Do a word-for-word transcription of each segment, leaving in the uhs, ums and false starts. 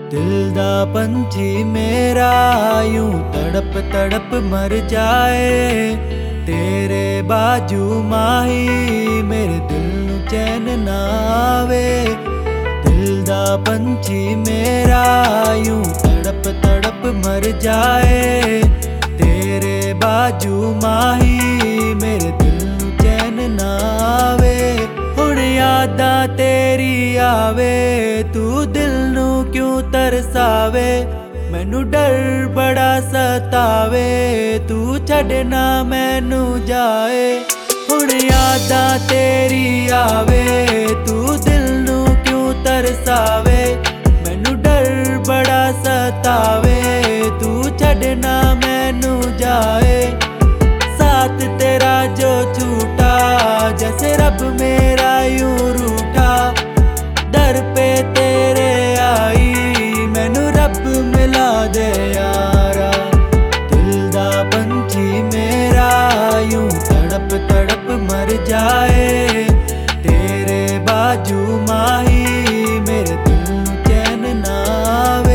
दिल दा पंछी मेरा यूं तड़प तड़प मर जाए, तेरे बाजू माही मेरे दिल नू चैन ना आवे। दिल दा पंछी मेरा यूं तड़प तड़प मर जाए, तेरे बाजू माही मेरे दिल नू चैन ना आवे। हुण यादां तेरी आवे, तू दिल नू क्यों तरसावे, मैनू डर बड़ा सतावे, तू छड्ड ना मैनू जाए। हुण यादां तेरी आवे, तू दिल नू क्यों तरसावे, मैनू डर बड़ा सतावे, तू छड्ड ना मैनू जाए। साथ तेरा जो छूटा, जैसे रब मेरा यूं रूठा, दर पे तेरे आई मैनू रब मिला दे यारा। दिल दा पंछी मेरा यूं तड़प तड़प मर जाए, तेरे बाजू माही मेरे दिल नू चैन ना आवे।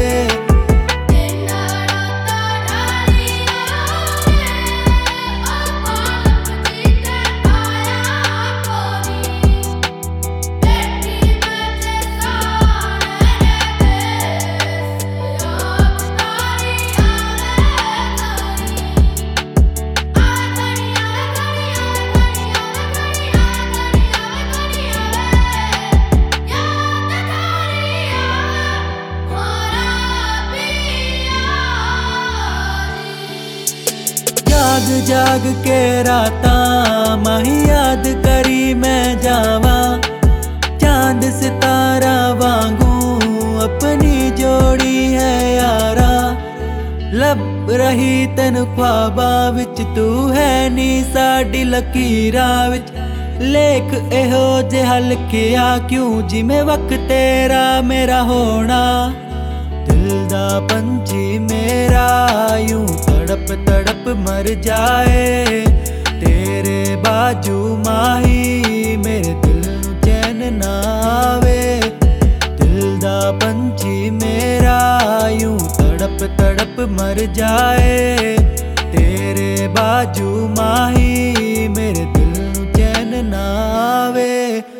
जाग जाग के रातां माही याद करी मैं जावा, चांद सितारा वांगू अपनी जोड़ी है यारा। लब रही तैनू ख्वाबां विच, तू है नी साडी लकीरां विच। लेख इहो जिहा लिखिया क्यों जिवें वक्त तेरा मेरा होना। दिल दा पंछी मेरा यूं तड़प तड़प मर जाए, तेरे बाजू माही मेरे दिल नू चैन ना आवे। दिल दा पंछी मेरा यूं तड़प तड़प मर जाए, तेरे बाजू माही मेरे दिल नू चैन ना आवे।